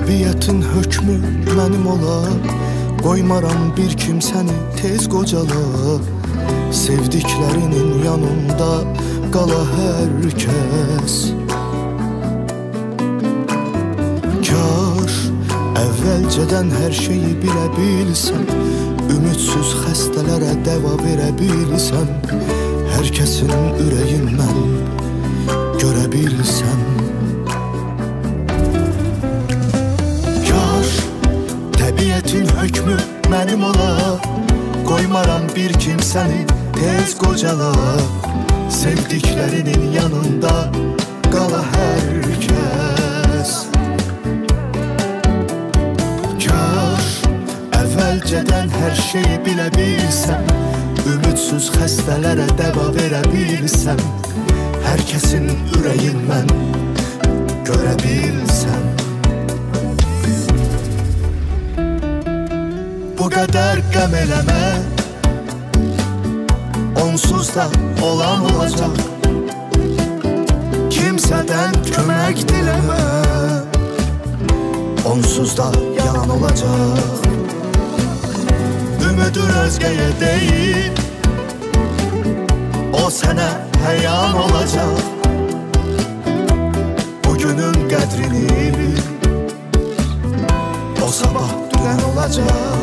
Təbiətin hökmü mənim ola, qoymaram bir kimsəni tez qocala. Sevdiklərinin yanında qala hər kəs. Kaş əvvəlcədən hər şeyi bilə bilsəm, ümidsiz xəstələrə dəva verə bilsəm, hər kəsin ürəyindən görə bilsəm. Kaş təbiətin hökmü mənim ola, qoymaram bir kimsəni tez qocala. Sevdiklərinin yanında qala hər kəs. Kaş əvvəlcədən hər şeyi bilə bilsəm, ümidsiz xəstələrə dəva verə bilsəm, hər kəsin ürəyindən görə bilsəm. Bu qədər qəm eləmə, onsuz da olan olacaq. Kimsədən kömək diləmə, onsuz da yalan olacaq. Ümidin özgəyə deyil, o sənə həyan olacaq. Bugünün qədrini bil, o sabah dünən olacaq.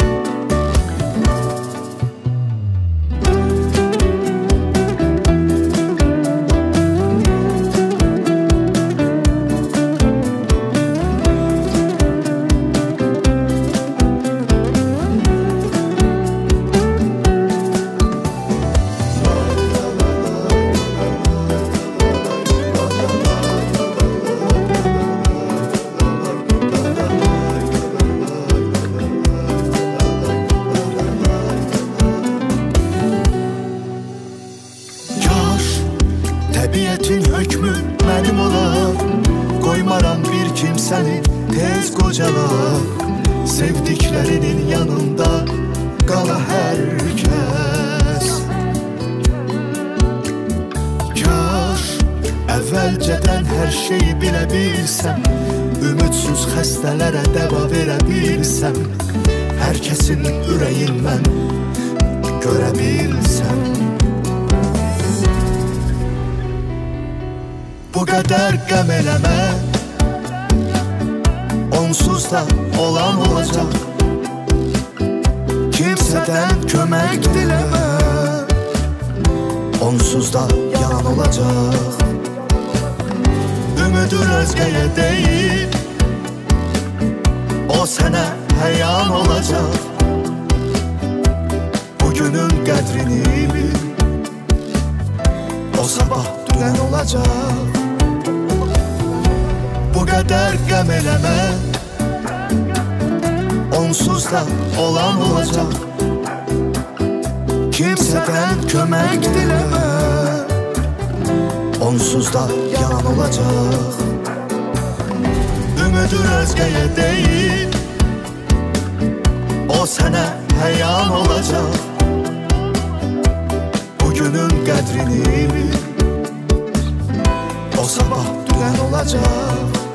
Təbiətin hökmü mənim ola, qoymaram bir kimsəni tez qocala. Sevdiklərinin yanında qala hər kəs. Kaş əvvəlcədən hər şeyi bilə bilsəm, ümidsiz xəstələrə dəva verə bilsəm, hər kəsin ürəyindən görə bilsəm. Bu qədər qəm eləmə, onsuz da olan olacaq. Kimsədən kömək diləmə, onsuz da yalan olacaq. Ümidin özgəyə deyil, o sənə həyan olacaq. Bugünün qədrini bil, o sabah dünən olacaq. Bu qədər qəm eləmə, onsuz da olan olacaq. Kimsədən kömək diləmə, onsuz da yalan olacaq. Ümidin özgəyə deyil, o sənə həyan olacaq. Bugünün qədrini bil, o sabah dünən olacaq.